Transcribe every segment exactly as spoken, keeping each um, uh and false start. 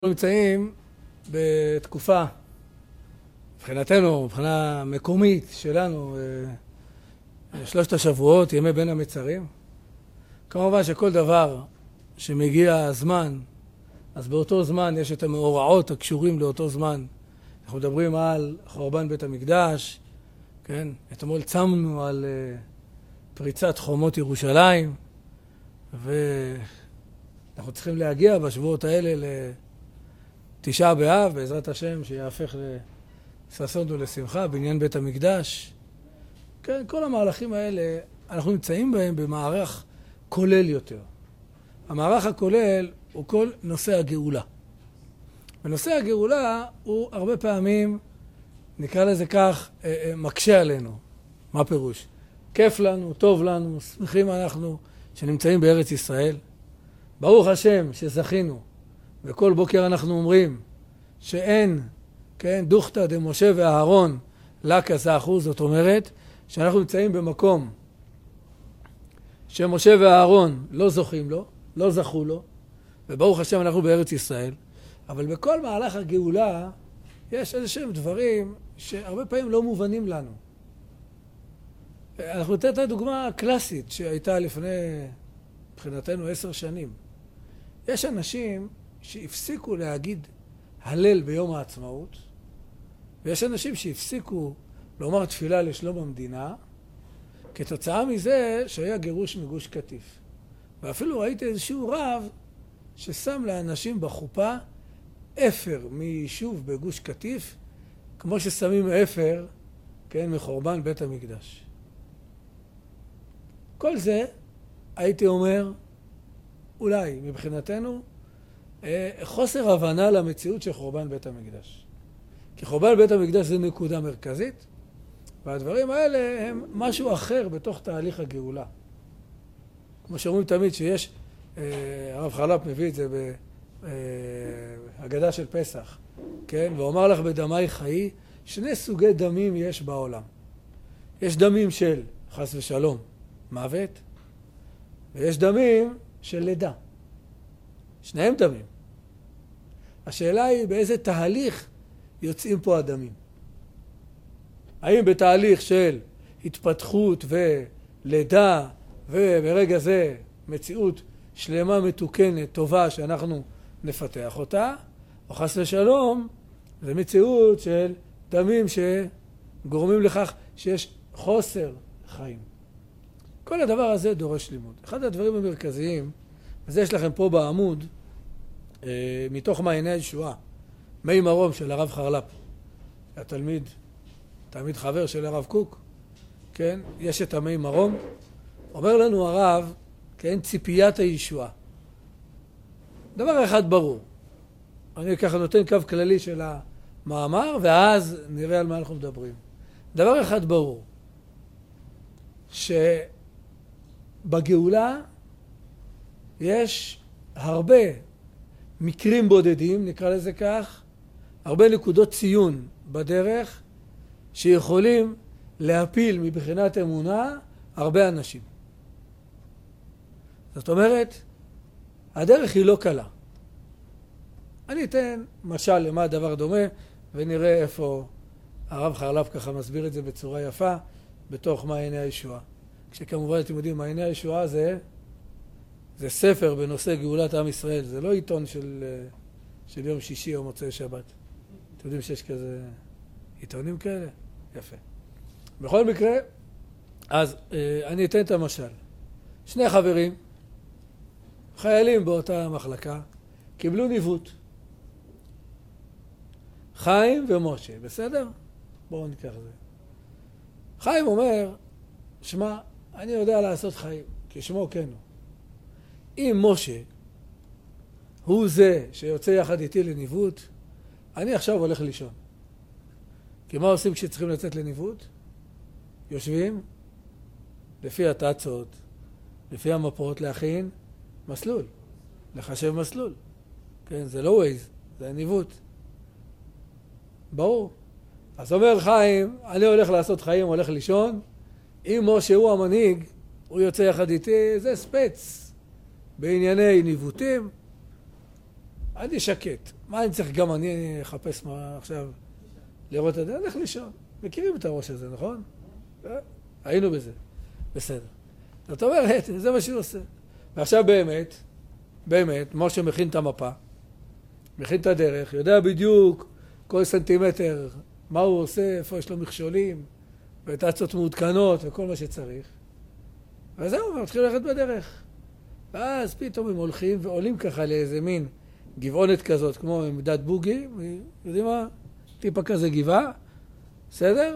אנחנו נמצאים בתקופה, מבחינתנו, מבחינה מקומית שלנו, שלושת השבועות, ימי בין המצרים. כמובן שכל דבר שמגיע הזמן, אז באותו זמן יש את המאורעות הקשורים לאותו זמן. אנחנו מדברים על חורבן בית המקדש, כן? אתמול צמנו על פריצת חומות ירושלים, ואנחנו צריכים להגיע בשבועות האלה ל... תשעה באב, בעזרת השם, שיהפך לששון ולשמחה, בעניין בית המקדש. כן, כל המהלכים האלה, אנחנו נמצאים בהם במערך כולל יותר. המערך הכולל הוא כל נושא הגאולה. ונושא הגאולה הוא הרבה פעמים, נקרא לזה כך, מקשה עלינו. מה פירוש? כיף לנו, טוב לנו, שמחים אנחנו שנמצאים בארץ ישראל. ברוך השם שזכינו. וכל בוקר אנחנו אומרים שאין, כן, דוכתא דמשה ואהרון לה כזכו, זאת אומרת שאנחנו נמצאים במקום שמשה ואהרון לא זוכים לו, לא זכו לו, וברוך השם אנחנו בארץ ישראל, אבל בכל מהלך הגאולה יש איזשהם דברים שהרבה פעמים לא מובנים לנו. אנחנו נתן את הדוגמה הקלאסית שהייתה לפני, מבחינתנו, עשר שנים. יש אנשים שהפסיקו להגיד הלל ביום העצמאות, ויש אנשים שהפסיקו לומר תפילה לשלום המדינה, כתוצאה מזה שהיה גירוש מגוש קטיף. ואפילו ראיתי איזשהו רב ששם לאנשים בחופה אפר מיישוב בגוש קטיף, כמו ששמים אפר, כן, מחורבן בית המקדש. כל זה, הייתי אומר, אולי מבחינתנו, חוסר הבנה למציאות של חורבן בית המקדש. כי חורבן בית המקדש זה נקודה מרכזית, והדברים האלה הם משהו אחר בתוך תהליך הגאולה. כמו שאומרים תמיד שיש, הרב חלפ מביא את זה בהגדה של פסח, כן? ואומר לך בדמי חיי, שני סוגי דמים יש בעולם. יש דמים של חס ושלום, מוות, ויש דמים של לידה. שניהם דמים. השאלה היא באיזה תהליך יוצאים פה הדמים. האם בתהליך של התפתחות ולידה וברגע זה מציאות שלמה מתוקנת, טובה, שאנחנו נפתח אותה, או חס ושלום, זה מציאות של דמים שגורמים לכך שיש חוסר חיים. כל הדבר הזה דורש לימוד. אחד הדברים המרכזיים, וזה יש לכם פה בעמוד, מתוך מעייני הישועה, מי מרום של הרב חרל"פ, התלמיד, תלמיד חבר של הרב קוק, כן, יש את המי מרום, אומר לנו הרב, כן, ציפיית הישועה. דבר אחד ברור, אני ככה נותן קו כללי של המאמר, ואז נראה על מה אנחנו מדברים. דבר אחד ברור, שבגאולה יש הרבה מקרים בודדים, נקרא לזה כך, הרבה נקודות ציון בדרך שיכולים להפיל מבחינת אמונה הרבה אנשים. זאת אומרת, הדרך היא לא קלה. אני אתן משל למה הדבר דומה, ונראה איפה הרב חרל"פ ככה מסביר את זה בצורה יפה בתוך מעייני הישועה. כשכמובן אתם יודעים, מעייני הישועה זה זה ספר בנושא גאולת עם ישראל, זה לא עיתון של, של יום שישי או מוצאי שבת. אתם יודעים שיש כזה עיתונים כאלה? יפה. בכל מקרה, אז אני אתן את המשל. שני חברים, חיילים באותה מחלקה, קיבלו ניווט. חיים ומשה, בסדר? בואו ניקח את זה. חיים אומר, שמע, אני יודע לעשות חיים, כשמו כן הוא. אם משה הוא זה שיוצא יחד איתי לניווט, אני עכשיו הולך לישון. כי מה עושים כשצריכים לצאת לניווט? יושבים לפי התצות, לפי המפות להכין מסלול, לחשב מסלול. כן, זה לא ווייז, זה ניווט. ברור. אז אומר חיים, אני הולך לעשות חיים, הולך לישון. אם משה הוא המנהיג, הוא יוצא יחד איתי, זה ספץ. בענייני ניווטים, אני שקט. מה אני צריך גם אני אחפש מה עכשיו לראות את זה? הלך לישון. מכירים את הראש הזה, נכון? היינו בזה. בסדר. זאת אומרת, זה מה שהוא עושה. ועכשיו באמת, באמת, משה מכין את המפה, מכין את הדרך, יודע בדיוק כל סנטימטר מה הוא עושה, איפה יש לו מכשולים, וטצות מעודכנות וכל מה שצריך. וזהו, הם מתחילים ללכת בדרך. ואז פתאום הם הולכים ועולים ככה לאיזה מין גבעונת כזאת, כמו עמדת בוגי, יודעים מה? טיפה כזה גבעה, בסדר?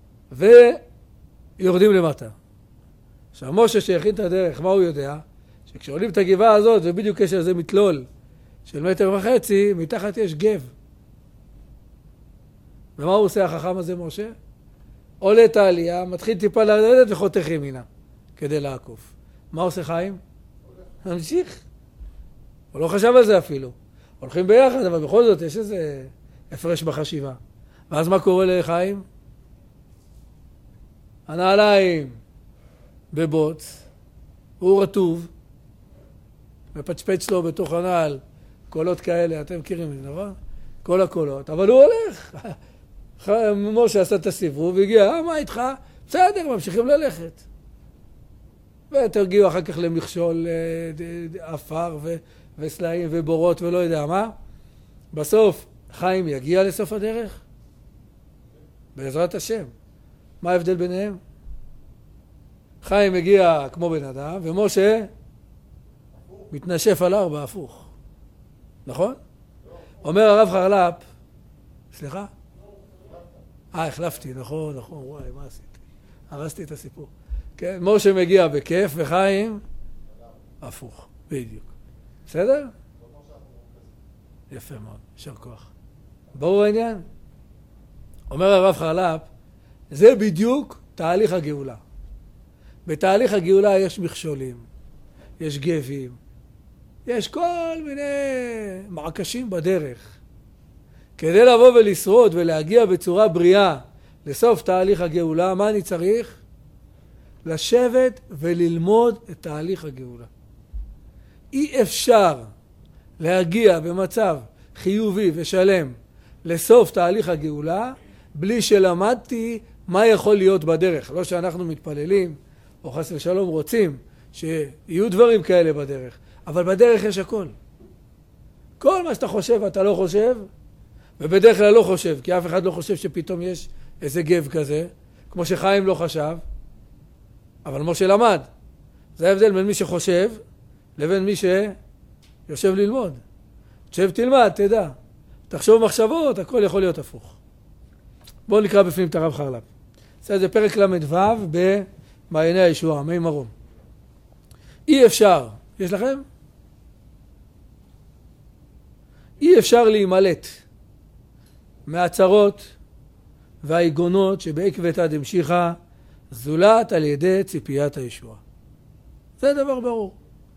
ויורדים למטה. עכשיו, משה שהכין את הדרך, מה הוא יודע? שכשעולים את הגבעה הזאת, ובדיוק יש איזה מתלול של מטר וחצי, מתחת יש גב. ומה הוא עושה החכם הזה, משה? עולה את העלייה, מתחיל טיפה לרדת וחותך ימינה, כדי לעקוף. מה עושה חיים? ממשיך. הוא לא חשב על זה אפילו. הולכים ביחד, אבל בכל זאת יש איזה הפרש בחשיבה. ואז מה קורה לחיים? הנעליים בבוץ, הוא רטוב, מפצ'פץ לו בתוך הנעל, קולות כאלה, אתם מכירים את זה, נכון? כל הקולות, אבל הוא הולך. משה עשה את הסיבוב, והגיע, אה, מה איתך? בסדר, ממשיכים ללכת. ותרגיעו אחר כך למכשול אפר ו- וסלעים ובורות ולא יודע מה. בסוף, חיים יגיע לסוף הדרך? בעזרת השם. מה ההבדל ביניהם? חיים מגיע כמו בן אדם, ומשה מתנשף על ארבע, הפוך. נכון? אומר הרב חרל"פ, סליחה? אה, החלפתי, נכון, נכון, וואי, מה עשיתי? הרסתי את הסיפור. כן, משה מגיע בכיף, וחיים הפוך, בדיוק. בסדר? יפה מאוד, יישר כוח. ברור העניין? אומר הרב חרל"פ, זה בדיוק תהליך הגאולה. בתהליך הגאולה יש מכשולים, יש גבים, יש כל מיני מעקשים בדרך. כדי לבוא ולשרוד ולהגיע בצורה בריאה לסוף תהליך הגאולה, מה אני צריך? לשבת וללמוד את תהליך הגאולה. אי אפשר להגיע במצב חיובי ושלם לסוף תהליך הגאולה, בלי שלמדתי מה יכול להיות בדרך. לא שאנחנו מתפללים, או חס ושלום רוצים, שיהיו דברים כאלה בדרך. אבל בדרך יש הכל. כל מה שאתה חושב אתה לא חושב, ובדרך כלל לא חושב, כי אף אחד לא חושב שפתאום יש איזה גב כזה, כמו שחיים לא חשב, אבל משה למד. זה ההבדל בין מי שחושב, לבין מי שיושב ללמוד. תשב תלמד, תדע. תחשוב מחשבות, הכל יכול להיות הפוך. בואו נקרא בפנים את הרב חרל"פ. זה פרק למ"ו במעייני הישועה, מי מרום. אי אפשר, יש לכם? אי אפשר להימלט מהצרות והעיגונות שבעקבתא דמשיחא זולת על ידי ציפיית הישועה. זה דבר ברור.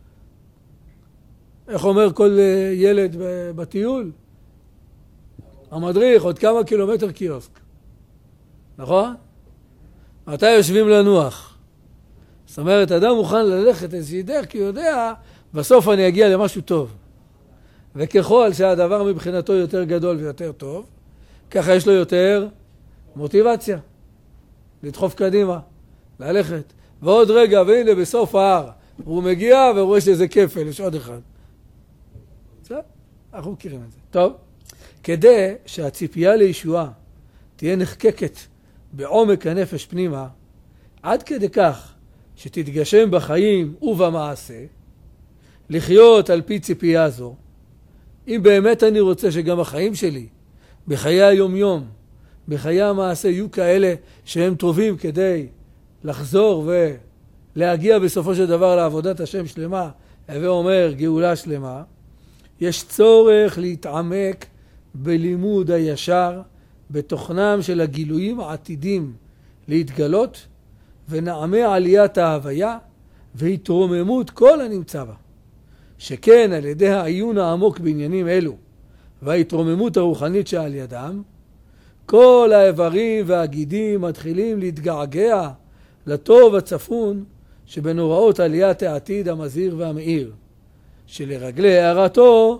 איך אומר כל ילד בטיול? המדריך, עוד כמה קילומטר קיוסק. נכון? מתי יושבים לנוח? זאת אומרת, אדם מוכן ללכת איזושהי דרך, כי הוא יודע, בסוף אני אגיע למשהו טוב. וככל שהדבר מבחינתו יותר גדול ויותר טוב, ככה יש לו יותר מוטיבציה. לדחוף קדימה, ללכת. ועוד רגע, והנה בסוף ההר, הוא מגיע ורואה שזה כפל, יש עוד אחד. בסדר? אנחנו מכירים את זה. טוב, כדי שהציפייה לישועה תהיה נחקקת בעומק הנפש פנימה, עד כדי כך שתתגשם בחיים ובמעשה, לחיות על פי ציפייה זו, אם באמת אני רוצה שגם החיים שלי, בחיי היום-יום, בחיי המעשה, יהיו כאלה שהם טובים כדי לחזור ולהגיע בסופו של דבר לעבודת השם שלמה, הווה אומר גאולה שלמה, יש צורך להתעמק בלימוד הישר, בתוכנם של הגילויים העתידים להתגלות, ונעמה עליית ההוויה והתרוממות כל הנמצא בה. שכן על ידי העיון העמוק בעניינים אלו, וההתרוממות הרוחנית שעל ידם, כל האיברים והגידים מתחילים להתגעגע לטוב הצפון שבנוראות עליית העתיד המזהיר והמאיר, שלרגלי הערתו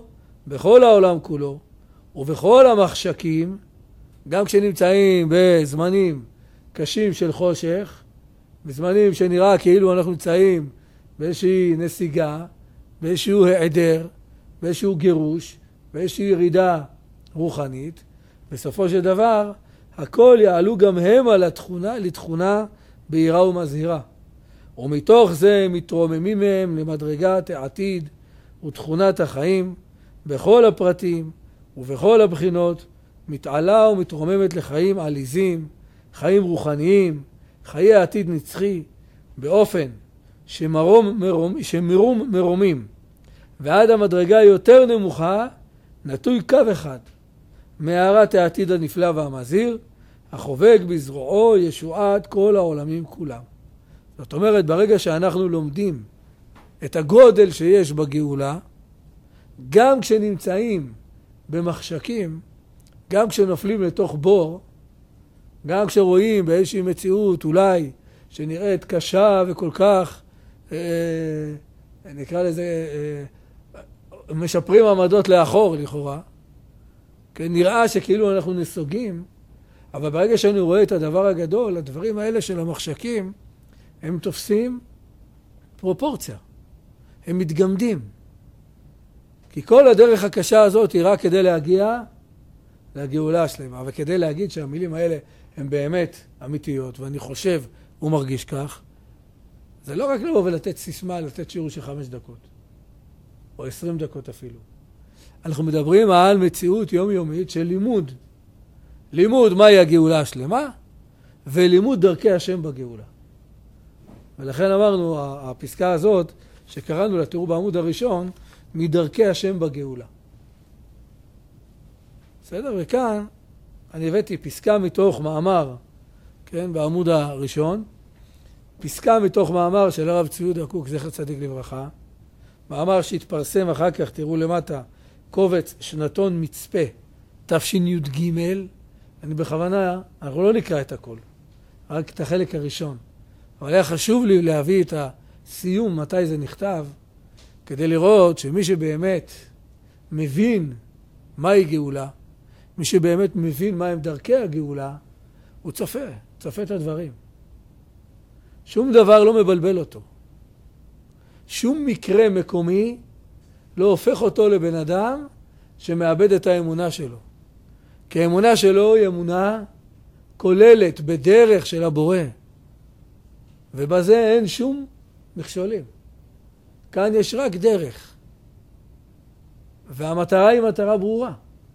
בכל העולם כולו, ובכל המחשקים, גם כשנמצאים בזמנים קשים של חושך, בזמנים שנראה כאילו אנחנו נמצאים באיזושהי נסיגה, באיזשהו העדר, באיזשהו גירוש, באיזושהי ירידה רוחנית, בסופו של דבר, הכל יעלו גם הם על התכונה, לתכונה בהירה ומזהירה. ומתוך זה מתרוממים מהם למדרגת העתיד ותכונת החיים, בכל הפרטים ובכל הבחינות, מתעלה ומתרוממת לחיים עליזים, חיים רוחניים, חיי עתיד נצחי, באופן שמרום מרום, שמרום מרומים, ועד המדרגה יותר נמוכה, נטוי קו אחד, מהארת העתיד הנפלא והמזהיר, החובק בזרועו ישועת כל העולמים כולם. זאת אומרת, ברגע שאנחנו לומדים את הגודל שיש בגאולה, גם כשנמצאים במחשקים, גם כשנופלים לתוך בור, גם כשרואים באיזושהי מציאות אולי שנראית קשה וכל כך, אה, נקרא לזה, אה, משפרים עמדות לאחור לכאורה, כן, נראה שכאילו אנחנו נסוגים, אבל ברגע שאני רואה את הדבר הגדול, הדברים האלה של המחשקים, הם תופסים פרופורציה, הם מתגמדים. כי כל הדרך הקשה הזאת היא רק כדי להגיע לגאולה השלמה, וכדי להגיד שהמילים האלה הן באמת אמיתיות, ואני חושב ומרגיש כך, זה לא רק לבוא ולתת סיסמה, לתת שיעור של חמש דקות, או עשרים דקות אפילו. אנחנו מדברים על מציאות יומיומית של לימוד. לימוד מהי הגאולה השלמה, ולימוד דרכי השם בגאולה. ולכן אמרנו, הפסקה הזאת שקראנו לה, תראו בעמוד הראשון, מדרכי השם בגאולה. בסדר? וכאן אני הבאתי פסקה מתוך מאמר, כן, בעמוד הראשון, פסקה מתוך מאמר של הרב צבי יהודה קוק, זכר צדיק לברכה, מאמר שהתפרסם אחר כך, תראו למטה, קובץ שנתון מצפה, תשי"ג, אני בכוונה, אנחנו לא נקרא את הכל, רק את החלק הראשון. אבל היה חשוב לי להביא את הסיום, מתי זה נכתב, כדי לראות שמי שבאמת מבין מהי גאולה, מי שבאמת מבין מהם דרכי הגאולה, הוא צופה, צופה את הדברים. שום דבר לא מבלבל אותו. שום מקרה מקומי לא הופך אותו לבן אדם שמאבד את האמונה שלו. כי האמונה שלו היא אמונה כוללת בדרך של הבורא. ובזה אין שום מכשולים. כאן יש רק דרך. והמטרה היא מטרה ברורה.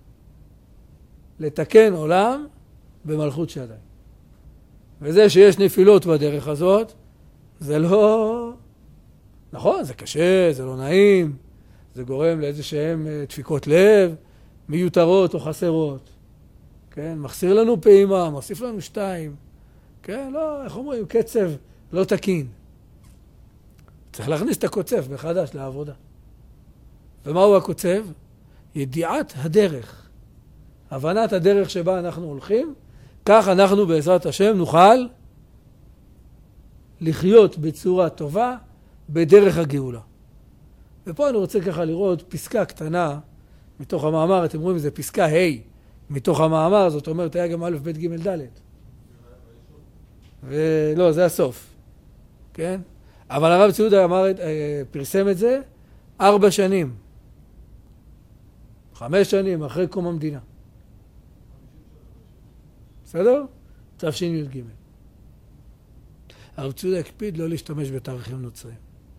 לתקן עולם במלכות שדי. וזה שיש נפילות בדרך הזאת, זה לא... נכון, זה קשה, זה לא נעים, זה גורם לאיזה שהם דפיקות לב, מיותרות או חסרות. כן, מחסיר לנו פעימה, מוסיף לנו שתיים. כן, לא, איך אומרים, קצב לא תקין. צריך להכניס את הקוצב מחדש לעבודה. ומהו הקוצב? ידיעת הדרך. הבנת הדרך שבה אנחנו הולכים, כך אנחנו בעזרת השם נוכל לחיות בצורה טובה בדרך הגאולה. ופה אני רוצה ככה לראות פסקה קטנה מתוך המאמר, אתם רואים, זה פסקה ה' מתוך המאמר, זאת אומרת, היה גם א' ב' ג' ד'. ולא, זה הסוף. כן? אבל הרב צבי יהודה אמר, פרסם את זה ארבע שנים. חמש שנים אחרי קום המדינה. בסדר? תשי"ג. הרב צבי יהודה הקפיד לא להשתמש בתאריכים נוצריים.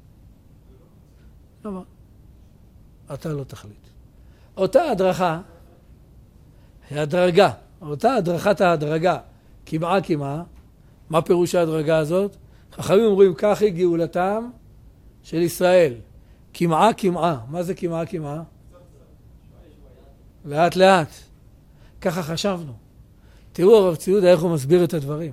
למה? אתה לא תחליט. אותה הדרכה, הדרגה, אותה הדרכת ההדרגה, כמעה כמעה, מה פירוש ההדרגה הזאת? חכמים אומרים, כך היא גאולתם של ישראל. כמעה כמעה. מה זה כמעה כמעה? לאט לאט. ככה חשבנו. תראו הרב צבי יהודה איך הוא מסביר את הדברים.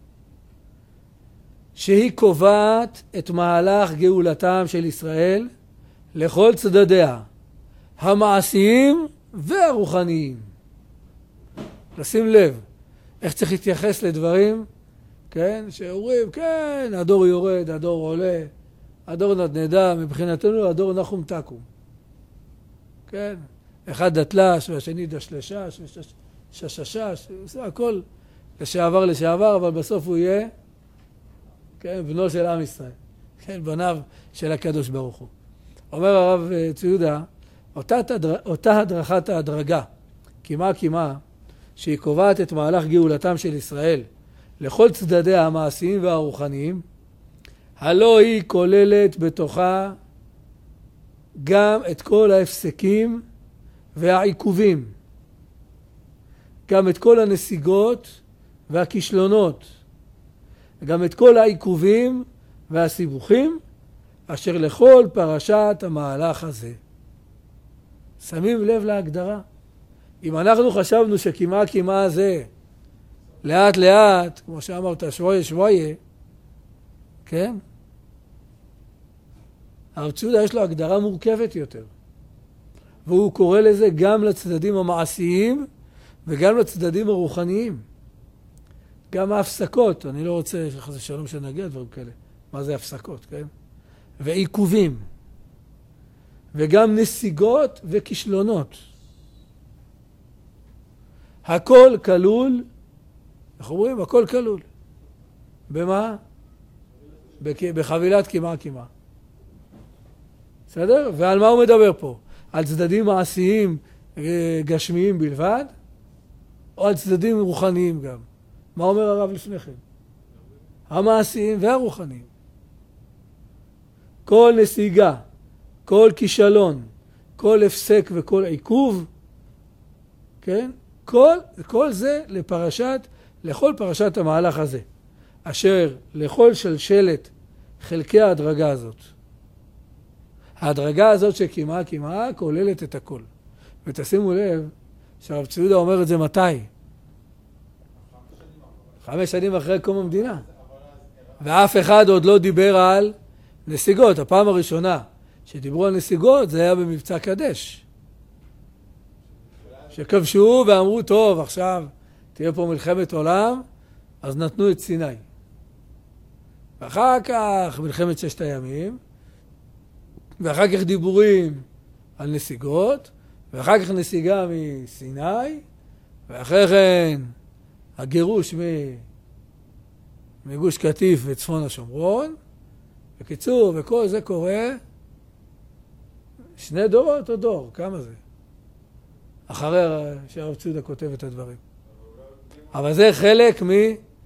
שהיא קובעת את מהלך גאולתם של ישראל לכל צדדיה, המעשיים והרוחניים. לשים לב איך צריך להתייחס לדברים, כן? שאומרים, כן, הדור יורד, הדור עולה, הדור נדנדה, מבחינתנו הדור נחום תקום. כן? אחד דתל"ש והשני דשלשש ושששש, זה הכל לשעבר לשעבר, אבל בסוף הוא יהיה, כן, בנו של עם ישראל, כן, בניו של הקדוש ברוך הוא. אומר הרב צבי יהודה, אותה, אותה הדרכת ההדרגה, כמעט כמעט, שהיא קובעת את מהלך גאולתם של ישראל לכל צדדיה המעשיים והרוחניים, הלא היא כוללת בתוכה גם את כל ההפסקים והעיכובים, גם את כל הנסיגות והכישלונות, גם את כל העיכובים והסיבוכים, אשר לכל פרשת המהלך הזה. שמים לב להגדרה? אם אנחנו חשבנו שכמעט כמעט זה, לאט לאט, כמו שאמרת, שויה שויה, כן? הרב צבי יהודה יש לו הגדרה מורכבת יותר. והוא קורא לזה גם לצדדים המעשיים וגם לצדדים הרוחניים. גם ההפסקות, אני לא רוצה שחזה שלום שנגיע דברים כאלה. מה זה הפסקות, כן? ועיכובים. וגם נסיגות וכישלונות. הכל כלול, אנחנו אומרים, הכל כלול. במה? בחבילת כמעט כמעט. בסדר? ועל מה הוא מדבר פה? על צדדים מעשיים גשמיים בלבד, או על צדדים רוחניים גם? מה אומר הרב לפני כן? המעשיים והרוחניים. כל נסיגה, כל כישלון, כל הפסק וכל עיכוב, כן? כל, כל זה לפרשת, לכל פרשת המהלך הזה, אשר לכל שלשלת חלקי ההדרגה הזאת. ההדרגה הזאת שכמעט כמעט כוללת את הכל. ותשימו לב שהרב צבי יהודה אומר את זה מתי? חמש שנים אחרי קום המדינה. ואף אחד עוד לא דיבר על נסיגות. הפעם הראשונה שדיברו על נסיגות זה היה במבצע קדש. שכבשו ואמרו, טוב, עכשיו תהיה פה מלחמת עולם, אז נתנו את סיני. ואחר כך מלחמת ששת הימים, ואחר כך דיבורים על נסיגות, ואחר כך נסיגה מסיני, ואחרי כן הגירוש מגוש קטיף וצפון השומרון. בקיצור, וכל זה קורה שני דורות או דור, כמה זה? אחרי שהרב צבי יהודה כותב את הדברים. אבל זה חלק מ...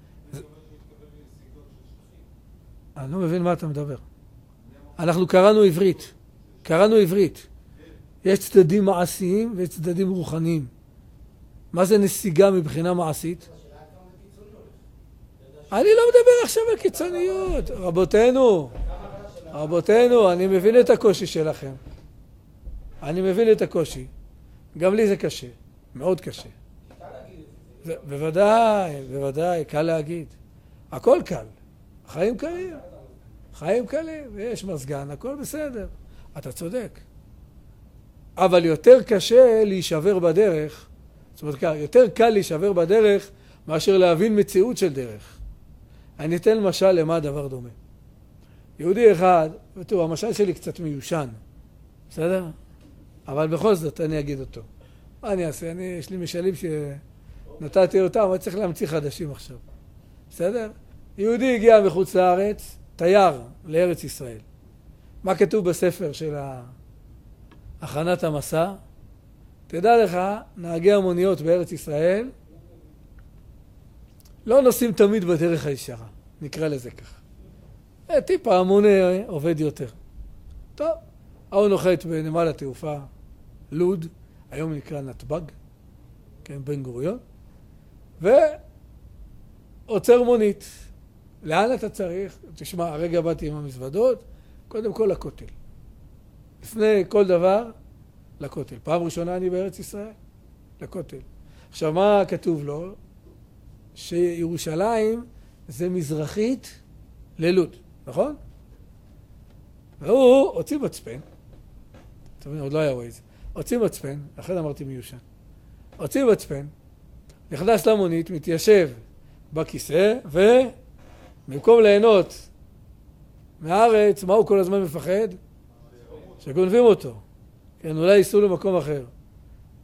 אני לא מבין מה אתה מדבר. אנחנו קראנו עברית. קראנו עברית. יש צדדים מעשיים ויש צדדים רוחניים. מה זה נסיגה מבחינה מעשית? אני לא מדבר עכשיו על קיצוניות. רבותינו, רבותינו, אני מבין את הקושי שלכם. אני מבין את הקושי. גם לי זה קשה. מאוד קשה. בוודאי, בוודאי, קל להגיד. הכל קל. חיים קלים. חיים קלים, ויש מזגן, הכל בסדר. אתה צודק. אבל יותר קשה להישבר בדרך, זאת אומרת, יותר קל להישבר בדרך מאשר להבין מציאות של דרך. אני אתן למשל למה הדבר דומה. יהודי אחד, ותראו, המשל שלי קצת מיושן, בסדר? אבל בכל זאת אני אגיד אותו. מה אני אעשה? אני, יש לי משלים שנתתי אותם, אבל צריך להמציא חדשים עכשיו. בסדר? יהודי הגיע מחוץ לארץ, תייר לארץ ישראל. מה כתוב בספר של הכנת המסע? תדע לך, נהגי המוניות בארץ ישראל לא נוסעים תמיד בדרך הישרה, נקרא לזה ככה. טיפה המונה עובד יותר. טוב, הוא נוחת בנמל התעופה לוד, היום נקרא נתב"ג, כן, בן גוריון, ועוצר מונית. לאן אתה צריך? תשמע, הרגע באתי עם המזוודות, קודם כל לכותל. לפני כל דבר, לכותל. פעם ראשונה אני בארץ ישראל, לכותל. עכשיו, מה כתוב לו? שירושלים זה מזרחית ללוד, נכון? והוא הוציא מצפן, אתה מבין, עוד לא היה ווייז, הוציא מצפן, אחרי אמרתי מיושן, הוציא מצפן, נכנס למונית, מתיישב בכיסא, ובמקום ליהנות מהארץ, מה הוא כל הזמן מפחד? שגונבים אותו. כן, אולי ייסעו למקום אחר.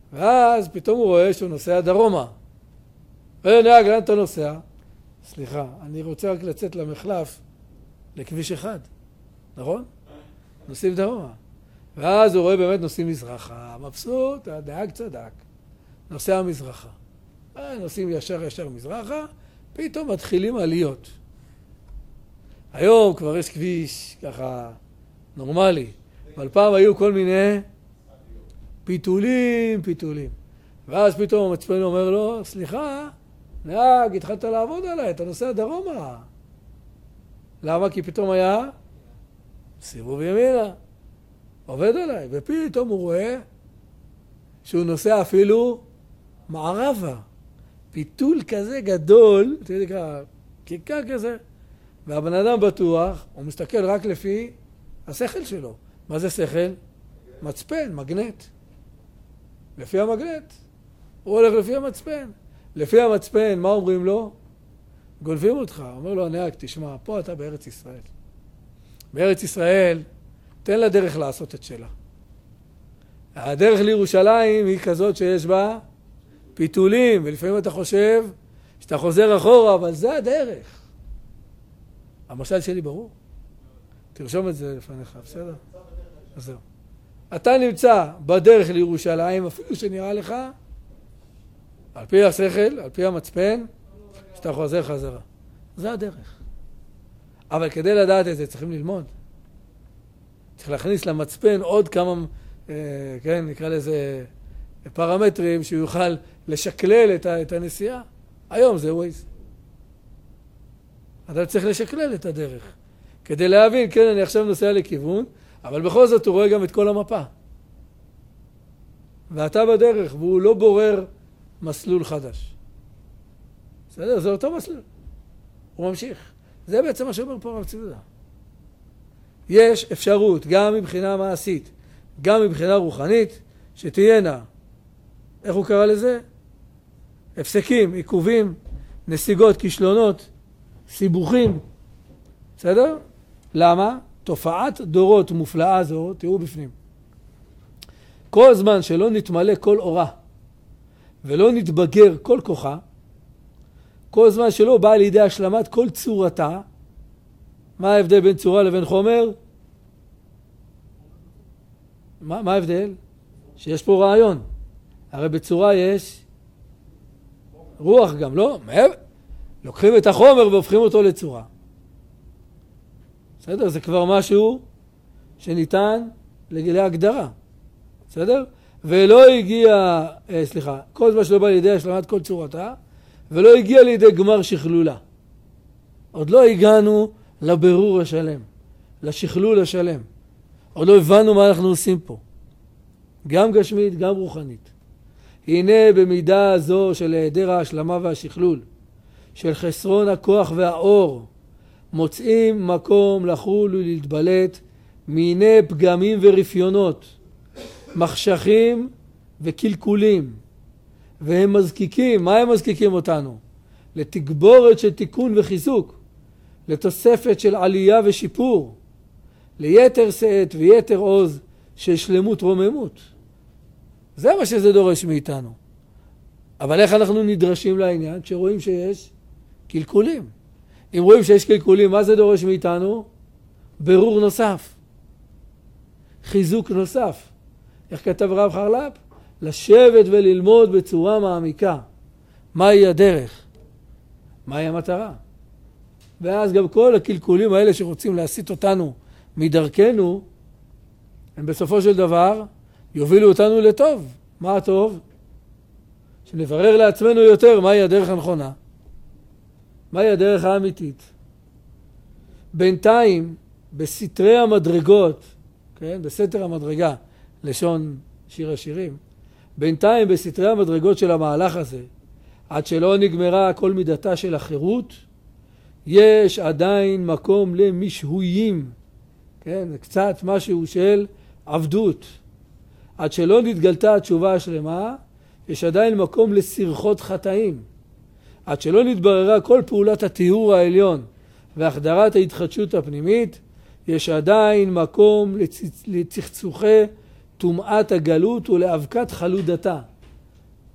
ואז פתאום הוא רואה שהוא נוסע דרומה. ונהג, לאן אתה נוסע? סליחה, אני רוצה רק לצאת למחלף לכביש אחד, נכון? נוסעים דרומה. ואז הוא רואה באמת נוסעים מזרחה, מבסוט, הנהג צדק, נוסע מזרחה. נוסעים ישר ישר מזרחה, פתאום מתחילים עליות. היום כבר יש כביש ככה נורמלי, אבל פעם היו כל מיני פיתולים, פיתולים. ואז פתאום המצפן אומר לו, סליחה, נהג, התחלת לעבוד עליי, אתה נוסע דרומה. למה? כי פתאום היה סיבוב ימינה, עובד עליי, ופתאום הוא רואה שהוא נוסע אפילו מערבה. פיתול כזה גדול, אתה יודע, כיכר כזה, והבן אדם בטוח, הוא מסתכל רק לפי השכל שלו. מה זה שכל? מצפן, מגנט. לפי המגנט. הוא הולך לפי המצפן. לפי המצפן, מה אומרים לו? גונבים אותך. אומר לו הנהג, תשמע, פה אתה בארץ ישראל. בארץ ישראל, תן לה דרך לעשות את שלה. הדרך לירושלים היא כזאת שיש בה פיתולים, ולפעמים אתה חושב שאתה חוזר אחורה, אבל זה הדרך. המשל שלי ברור. תרשום את זה לפניך, בסדר? אז זהו. אתה נמצא בדרך לירושלים, אפילו שנראה לך, על פי השכל, על פי המצפן, שאתה חוזר חזרה. זה הדרך. אבל כדי לדעת את זה צריכים ללמוד. צריך להכניס למצפן עוד כמה, אה, כן, נקרא לזה פרמטרים שיוכל לשקלל את, את הנסיעה. היום זה ווייז. אתה צריך לשקלל את הדרך. כדי להבין, כן, אני עכשיו נוסע לכיוון, אבל בכל זאת הוא רואה גם את כל המפה. ואתה בדרך, והוא לא בורר מסלול חדש. בסדר? זה אותו מסלול. הוא ממשיך. זה בעצם מה שאומר פה רב צבי. יש אפשרות, גם מבחינה מעשית, גם מבחינה רוחנית, שתהיינה, איך הוא קרא לזה? הפסקים, עיכובים, נסיגות, כישלונות, סיבוכים. בסדר? למה? תופעת דורות מופלאה זו, תראו בפנים. כל זמן שלא נתמלא כל אורה, ולא נתבגר כל כוחה, כל זמן שלא בא לידי השלמת כל צורתה, מה ההבדל בין צורה לבין חומר? מה, מה ההבדל? שיש פה רעיון. הרי בצורה יש רוח גם, לא? לוקחים את החומר והופכים אותו לצורה. בסדר? זה כבר משהו שניתן להגדרה. בסדר? ולא הגיע, אה, סליחה, כל זמן שלא בא לידי השלמת כל צורתה, ולא הגיע לידי גמר שכלולה. עוד לא הגענו לבירור השלם, לשכלול השלם. עוד לא הבנו מה אנחנו עושים פה. גם גשמית, גם רוחנית. הנה במידה הזו של היעדר ההשלמה והשכלול, של חסרון הכוח והאור, מוצאים מקום לחול ולהתבלט מיני פגמים ורפיונות, מחשכים וקלקולים. והם מזקיקים, מה הם מזקיקים אותנו? לתגבורת של תיקון וחיזוק, לתוספת של עלייה ושיפור, ליתר שאת ויתר עוז של שלמות רוממות. זה מה שזה דורש מאיתנו. אבל איך אנחנו נדרשים לעניין? כשרואים שיש קלקולים. אם רואים שיש קלקולים, מה זה דורש מאיתנו? ברור נוסף. חיזוק נוסף. איך כתב רב חרל"פ? לשבת וללמוד בצורה מעמיקה. מהי הדרך? מהי המטרה? ואז גם כל הקלקולים האלה שרוצים להסיט אותנו מדרכנו, הם בסופו של דבר יובילו אותנו לטוב. מה הטוב? שנברר לעצמנו יותר מהי הדרך הנכונה. מהי הדרך האמיתית. בינתיים, בסתרי המדרגות, כן? בסתר המדרגה, לשון שיר השירים, בינתיים בסתרי המדרגות של המהלך הזה, עד שלא נגמרה כל מידתה של החירות, יש עדיין מקום למשהויים, כן? זה קצת משהו של עבדות. עד שלא נתגלתה התשובה השלמה, יש עדיין מקום לסרחות חטאים. עד שלא נתבררה כל פעולת הטיהור העליון והחדרת ההתחדשות הפנימית, יש עדיין מקום לצחצוחי טומאת הגלות ולאבקת חלודתה.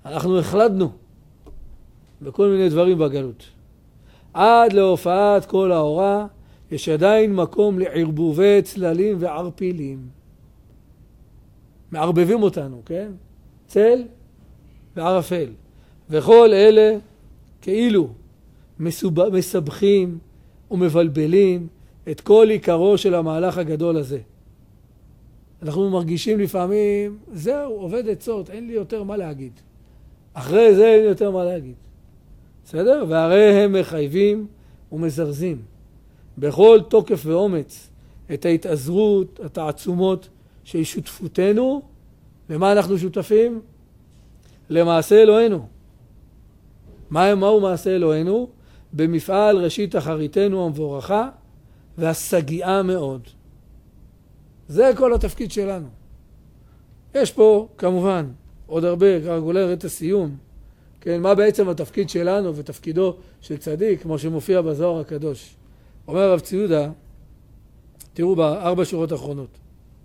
אנחנו החלדנו בכל מיני דברים בגלות. עד להופעת כל האורה, יש עדיין מקום לערבובי צללים וערפילים. מערבבים אותנו, כן? צל וערפל. וכל אלה כאילו מסוב... מסבכים ומבלבלים את כל עיקרו של המהלך הגדול הזה. אנחנו מרגישים לפעמים, זהו, עובד עצות, אין לי יותר מה להגיד. אחרי זה אין לי יותר מה להגיד. בסדר? והרי הם מחייבים ומזרזים בכל תוקף ואומץ את ההתעזרות, את העצומות של שותפותנו. למה אנחנו שותפים? למעשה אלוהינו. מה, מהו מעשה אלוהינו? במפעל ראשית אחריתנו המבורכה והסגיעה מאוד. זה כל התפקיד שלנו. יש פה כמובן עוד הרבה, רק אולי את הסיום. כן, מה בעצם התפקיד שלנו ותפקידו של צדיק, כמו שמופיע בזוהר הקדוש. אומר הרב צבי יהודה, תראו בארבע שורות האחרונות.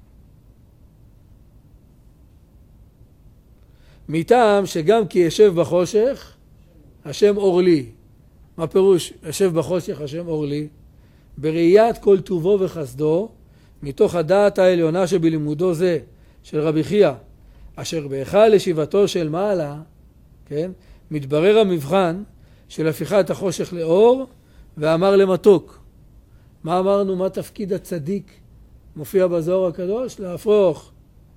מטעם שגם כי ישב בחושך, השם אור לי. מה פירוש ישב בחושך, השם אור לי? בראיית כל טובו וחסדו, מתוך הדעת העליונה שבלימודו זה, של רבי חייא, אשר בהיכל ישיבתו של מעלה, כן, מתברר המבחן של הפיכת החושך לאור, ואמר למתוק. מה אמרנו? מה תפקיד הצדיק? מופיע בזוהר הקדוש? להפוך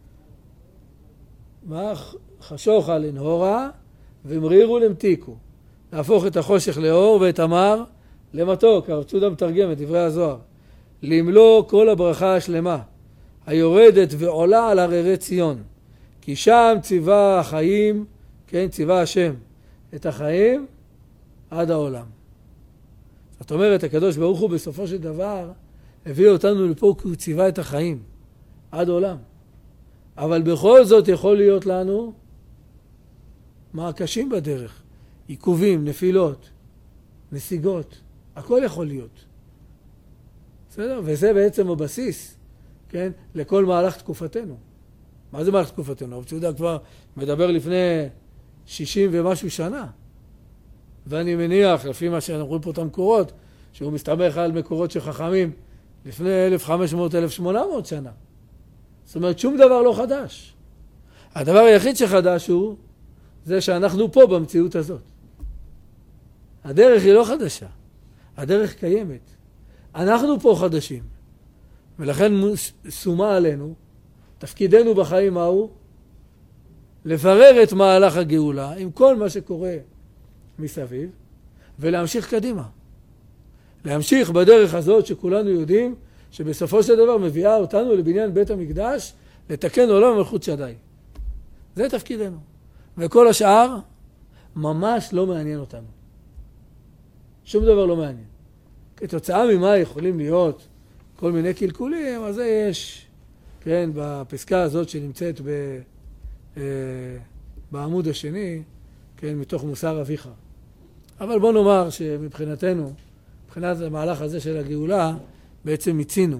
מה חשוכה לנהורה ומרירו למתיקו. להפוך את החושך לאור ואת המר למתוק. הרב צודה מתרגם את דברי הזוהר. למלוא כל הברכה השלמה היורדת ועולה על הררי ציון, כי שם ציווה החיים, כן, ציווה השם את החיים עד העולם. זאת אומרת, הקדוש ברוך הוא בסופו של דבר הביא אותנו לפה כי הוא ציווה את החיים עד עולם. אבל בכל זאת יכול להיות לנו מעקשים בדרך, עיכובים, נפילות, נסיגות, הכל יכול להיות. בסדר? וזה בעצם הבסיס, כן, לכל מהלך תקופתנו. מה זה מהלך תקופתנו? הרב צבי יהודה כבר מדבר לפני שישים ומשהו שנה. ואני מניח, לפי מה שאנחנו רואים פה את המקורות, שהוא מסתמך על מקורות של חכמים לפני אלף וחמש מאות עד אלף ושמונה מאות שנה. זאת אומרת, שום דבר לא חדש. הדבר היחיד שחדש הוא, זה שאנחנו פה במציאות הזאת. הדרך היא לא חדשה. הדרך קיימת. אנחנו פה חדשים. ולכן שומה עלינו, תפקידנו בחיים מהו? לברר את מהלך הגאולה עם כל מה שקורה מסביב, ולהמשיך קדימה. להמשיך בדרך הזאת שכולנו יודעים שבסופו של דבר מביאה אותנו לבניין בית המקדש, לתקן עולם מלכות שדי. זה תפקידנו. וכל השאר ממש לא מעניין אותנו. שום דבר לא מעניין. כתוצאה ממה יכולים להיות כל מיני קלקולים, אז זה יש, כן, בפסקה הזאת שנמצאת ב, אה, בעמוד השני, כן, מתוך מוסר אביך. אבל בוא נאמר שמבחינתנו, מבחינת המהלך הזה של הגאולה, בעצם מיצינו.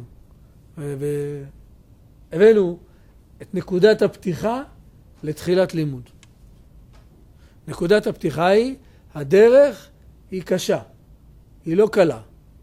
והבאנו את נקודת הפתיחה לתחילת לימוד. נקודת הפתיחה היא, הדרך היא קשה, היא לא קלה.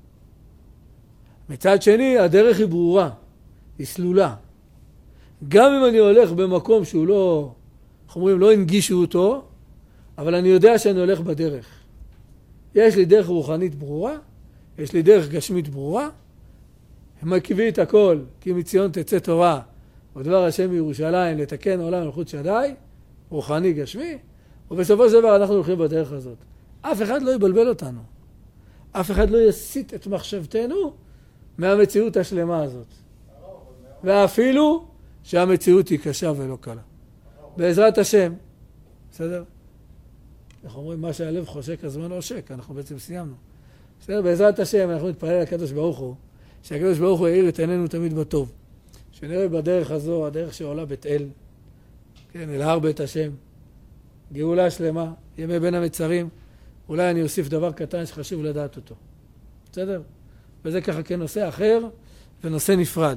מצד שני, הדרך היא ברורה, היא סלולה. גם אם אני הולך במקום שהוא לא, איך אומרים, לא הנגישו אותו, אבל אני יודע שאני הולך בדרך. יש לי דרך רוחנית ברורה, יש לי דרך גשמית ברורה, מקיבי את הכל, כי מציון תצא תורה, ודבר השם בירושלים, לתקן עולם מלכות שדי, רוחני גשמי, ובסופו של דבר אנחנו הולכים בדרך הזאת. אף אחד לא יבלבל אותנו. אף אחד לא יסיט את מחשבתנו מהמציאות השלמה הזאת. ואפילו שהמציאות היא קשה ולא קלה. בעזרת השם, בסדר? אנחנו אומרים, מה שהלב חושק, הזמן עושק, אנחנו בעצם סיימנו. בסדר? בעזרת השם אנחנו נתפלל לקדוש ברוך הוא, שהקדוש ברוך הוא יאיר את עינינו תמיד בטוב. שנראה בדרך הזו, הדרך שעולה בית אל, כן, אל הר בית השם, גאולה שלמה, ימי בין המצרים. אולי אני אוסיף דבר קטן שחשוב לדעת אותו. בסדר? וזה ככה כנושא אחר ונושא נפרד.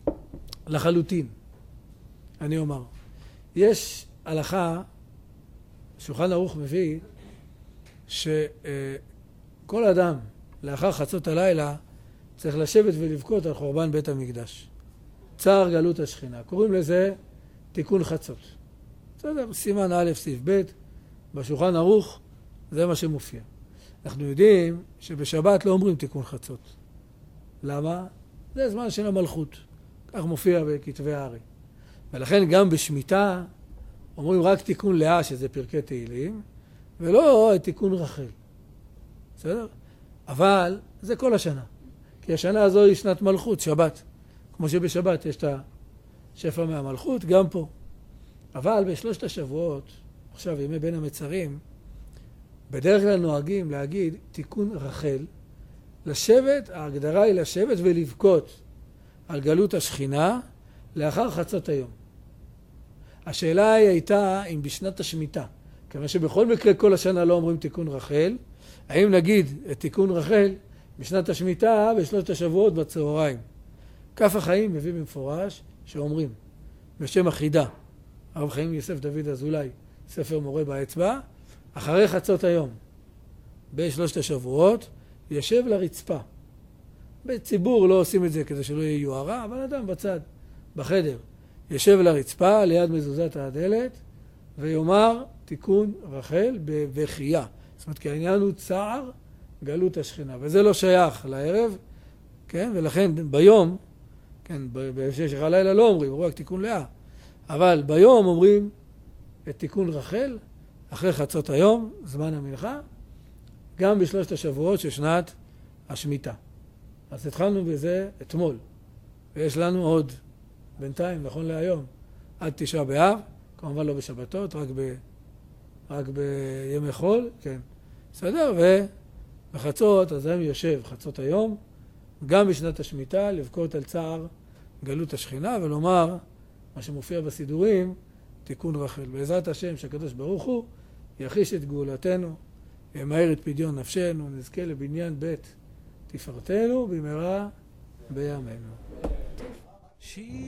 לחלוטין. אני אומר, יש הלכה שולחן ערוך מביא שכל אדם לאחר חצות הלילה צריך לשבת ולבכות על חורבן בית המקדש. צער גלות השכינה. קוראים לזה תיקון חצות. בסדר, סימן א' סעיף ב', בשולחן ערוך, זה מה שמופיע. אנחנו יודעים שבשבת לא אומרים תיקון חצות. למה? זה זמן של המלכות. כך מופיע בכתבי הארי. ולכן גם בשמיטה אומרים רק תיקון לאה, שזה פרקי תהילים, ולא תיקון רחל. בסדר? אבל זה כל השנה. כי השנה הזו היא שנת מלכות, שבת. כמו שבשבת יש את השפע מהמלכות, גם פה. אבל בשלושת השבועות, עכשיו ימי בין המצרים, בדרך כלל נוהגים להגיד תיקון רחל, לשבת, ההגדרה היא לשבת ולבכות על גלות השכינה לאחר חצות היום. השאלה היא הייתה אם בשנת השמיטה, כיוון שבכל מקרה כל השנה לא אומרים תיקון רחל, האם נגיד את תיקון רחל בשנת השמיטה בשלושת השבועות בצהריים. כף החיים מביא במפורש שאומרים בשם החידה, הרב חיים יוסף דוד אזולאי, ספר מורה באצבע, אחרי חצות היום בשלושת השבועות ישב לרצפה. בציבור לא עושים את זה כדי שלא יהיה יוערה, אבל אדם בצד, בחדר, ישב לרצפה ליד מזוזת הדלת ויאמר תיקון רחל בבכייה. זאת אומרת, כי העניין הוא צער גלות השכינה, וזה לא שייך לערב, כן? ולכן ביום, כן, בשש הלילה לא אומרים, רק תיקון לאה, אבל ביום אומרים את תיקון רחל אחרי חצות היום, זמן המנחה, גם בשלושת השבועות של שנת השמיטה. אז התחלנו בזה אתמול, ויש לנו עוד בינתיים, נכון להיום, עד תשעה באב, כמובן לא בשבתות, רק, ב, רק בימי חול, כן, בסדר, ובחצות, אז הם יושב חצות היום, גם בשנת השמיטה, לבכות על צער גלות השכינה, ולומר, מה שמופיע בסידורים, תיקון רחל. בעזרת השם, שהקדוש ברוך הוא יחיש את גאולתנו, ימהר את פדיון נפשנו, נזכה לבניין בית תפארתנו במהרה בימינו.